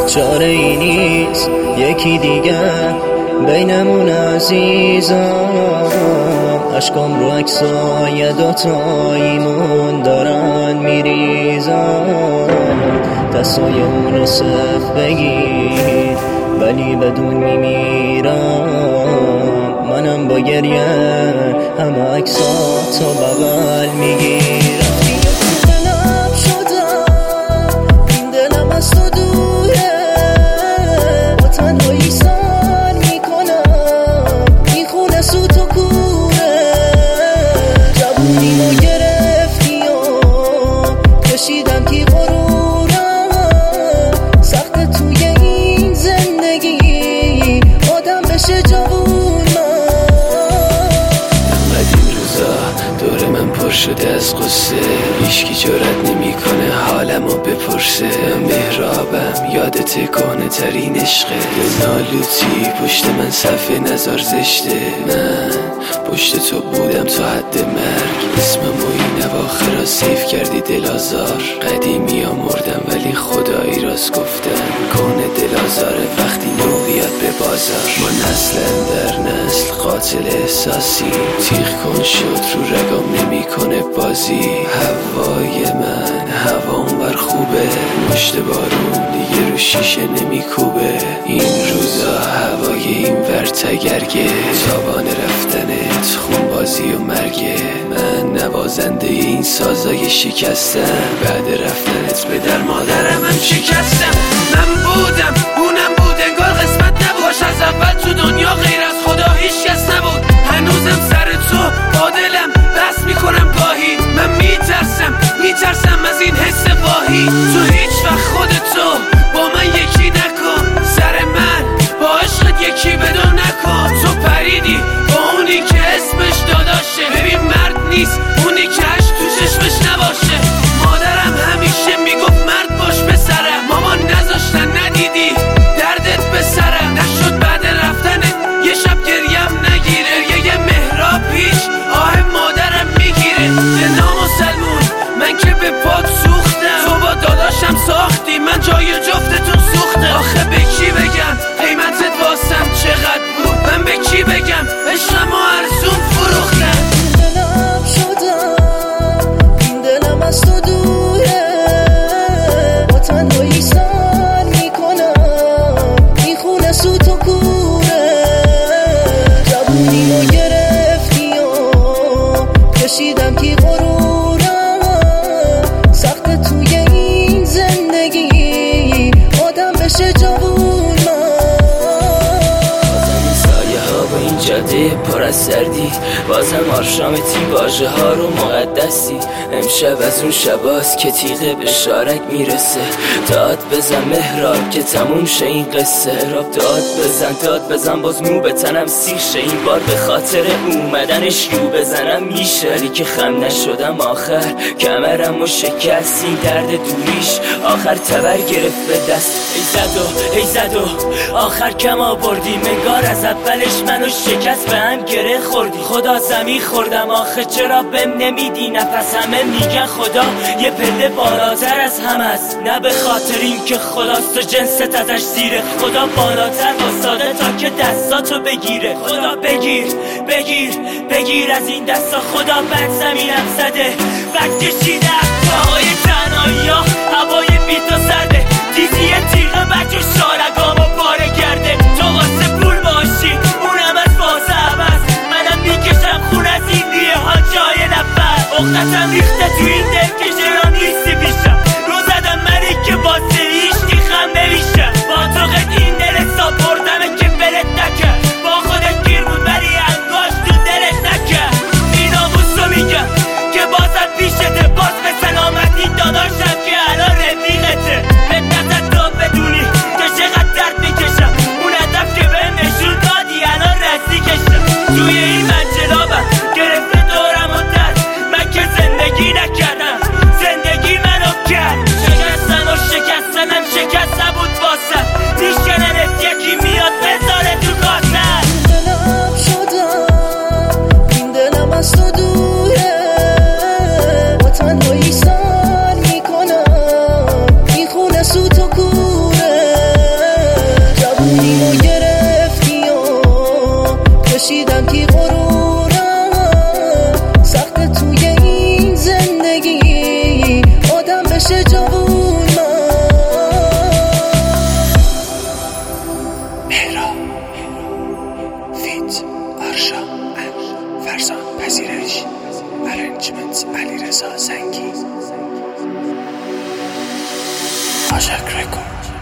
چاره ای نیست یکی دیگه بینمون عزیزم. اشکام رو عکسای دوتاییمون دارن میریزن. دستای اونو صف بگیر ولی بدون میمیرم. منم با گریه همه عکساتو بغل میگیرم. شده از قصه هیچکی جرأت نمیکنه حالمو بپرسه. مهرابم یادت کهنه ترین عشقه. نالوتی پشت من صفحه نظر زشته. من پشت تو بودم تا حد مرگ. اسممو این اواخرا سیف کردی دل آزار. قدیمی ها مردم ولی خدایی راست گفتن. کهنه دل آزاره وقتی نو بیاد به بازار. ما نسلن در نسل قاتل احساسی. تیغ کن شد رو رگام نمیکنه بازی. هوای من هوام بر خوبه. مشت بارون دیگه رو شیشه نمیکوبه. این روزا هوای این ور تگرگه. تابان رفتنت خون بازی و مرگه. من نوازنده این سازای شکستم. بعد رفتنت به در مادرم هم شکستم. من بودم اونم بود انگار قسمت نبود. باش از اول تو دنیا غیر از خدا هیچ کس نبود. هنوزم سر تو با دلم بس میکنم گاهی. من میترسم از این حس واهی. تو هیچ وقت خودتو با من یکی نکن. سر من با عشقت یکی بدون نکن. تو پریدی با اونی که اسمش داداشه. ببین مرد نیست اونی که عشق تو چشمش نباشه. مادرم همیشه میگفت مرد باش پسرم. مامان نذاشتن ندیدی دردت به سرم. نشد بعد رفتنت یه شب گریم نگیره. یه مهراب پیش آه مادرم میگیره. نام و سلمون من که به پات سوختم. تو با داداشم ساختی من جای جفتتون سوختم. آخه به کی بگم قیمتت واسم چقدر بود. من به کی بگم عشقم و ارزون فروختم. این دلم از تو دوره. با تنهایی سر میکنم. این خونه سوت و کوره. جوونی رو گرفتی و کشیدم کی غرورم. سخت توی این زندگی آدم بشه جوون. این جاده پر از سردی. بازم آرشامتی واژه ها رو مقدسی. امشب از اون شباست که تیغه به شارک میرسه. داد بزن مهراب که تموم شه این قصه. راب داد بزن باز مو به تنم سیخ شه. این بار به خاطر اومدنش یو بزنم میشه. ولی که خم نشدم آخر کمرم و شکست. این درد دوریش آخر تبر گرفت به دست. ای زدو آخر کم آوردی. منگار از اولش منو شکست به هم گره خوردی. خدا زمین خوردم آخه چرا بهم نمیدی نفس. همه میگن خدا یه پله بالاتر از همه است. نه به خاطر این که خداست و جنست ازش زیره. خدا بالاتر واساده تا که دستاتو بگیره. خدا بگیر از این دستا. خدا بد زمینم زده بد کشیده. پاهای تنهایی ها هوای بیتا سرده. دیدی یه تیغه بچه شارگامو پاره کرده. تو واسه پول باشی اونم از واسه عوض. منم میکشم خون از این دیه ها جای نفر. اختتم ریخته تو این دل که جرا نیستی پیشم. رو زدم منی که واسه هیچکی خم نمیشم. با تو قد این دل حساب بردمه که بلت نکرد. با خودت گیر بود ولی انگاش تو دلت نکرد. این آموز رو میگم که بازت پیشته. باز به سلامتی خاشک رکورد.